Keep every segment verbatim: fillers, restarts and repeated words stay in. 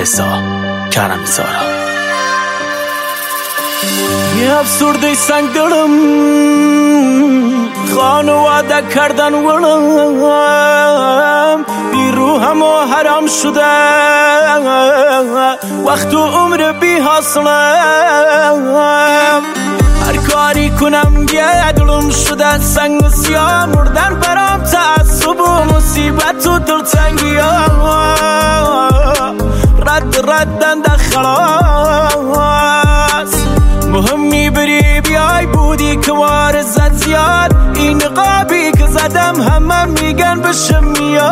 رضا کرمی سارا. یه افسرده سنگ دلم خانواده کردن ولم بی روحم و حرام شده وقت و عمر بی حاصلم هر کاری کنم یه دلم شده سنگ سیاه مردن برام تعصب و مصیبت و دلتنگی رد ردن در خلاص مهمی بری بیای بودی که وار زد زیاد این قابی که زدم همه میگن بشم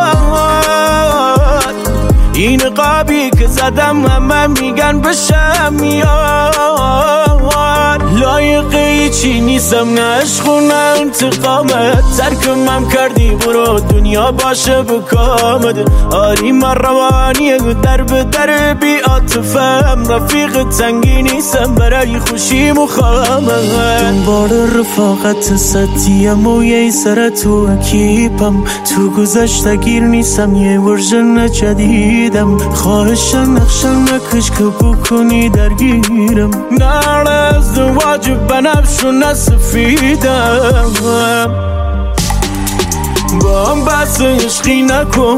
میاد این قابی که زدم همه میگن بشم میاد لایقه چی نیستم نه عشق و نه انتقامت ترکمم کردی برو دنیا باشه بکامد آری من روانی در به در بی عاطفم رفیق تنگی نیستم برای خوشی مخامت دنبال رفاقت ستیم و یه سر تو اکیپم تو گذشته گیر نیستم یه ورژن جدیدم خواهش نقشم نکش که بکنی درگیرم نرز واجب بنفشو نسفیدم با هم بحث عشقی نکن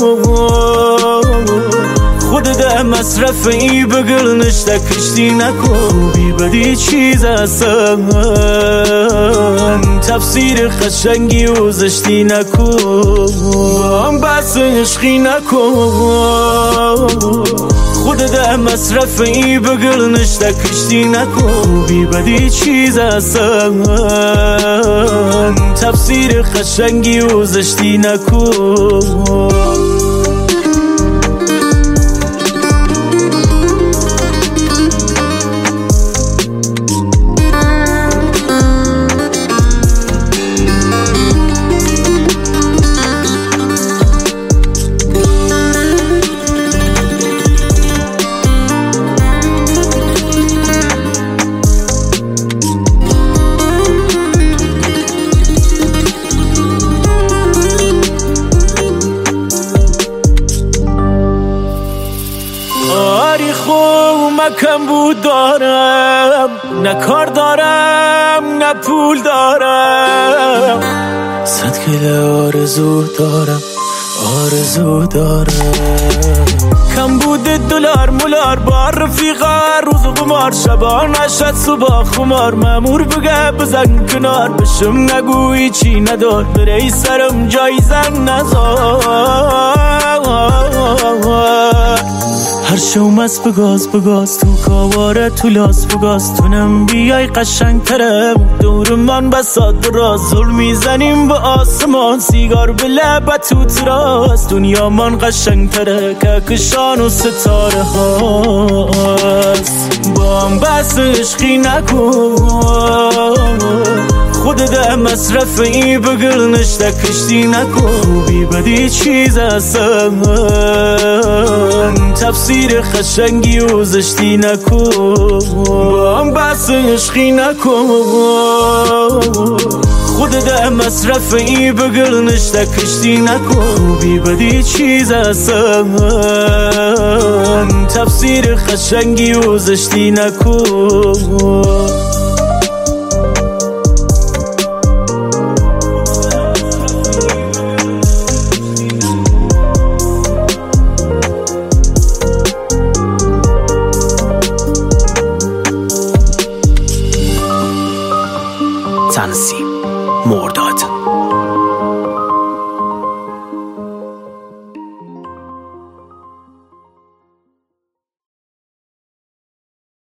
خود ده مصرف ای بگل نشته کشتی نکن بی بدی چیز هستم تفسیر خشنگی و زشتی نکن با هم بحث عشقی نکن خود ده مصرف ای بگل نشته کشتی نکن بی بدی چیز هستم تفسیر خشنگی و زشتی نکن کم بود دارم نه کار دارم نه پول دارم صد کل آرزو دارم آرزو دارم کم بود دلار مولار با رفیقا روز قمار شبا نشد صبح خمار مامور بگه بزن کنار بشم نگوی چی ندار بری سرم جای زن نزار هر شو مست بگاز بگاز تو کاواره تو لاس بگاز تو نم بیای قشنگ ترم دور من بساد راز ظلم میزنیم به آسمان سیگار به لبت تو تراس دنیا من قشنگ تره که کشان و ستاره هاست با هم بس عشقی نکن خود ده مصرف ای بگل نشته کشتی نکن بی بدی چیز هستم تفسیر خشنگی و زشتی نکن با هم بس عشقی نکن خود ده مصرف ای بگل نشته کشتی نکن بی بدی چیز هستم تفسیر خشنگی و زشتی نکن تنظیم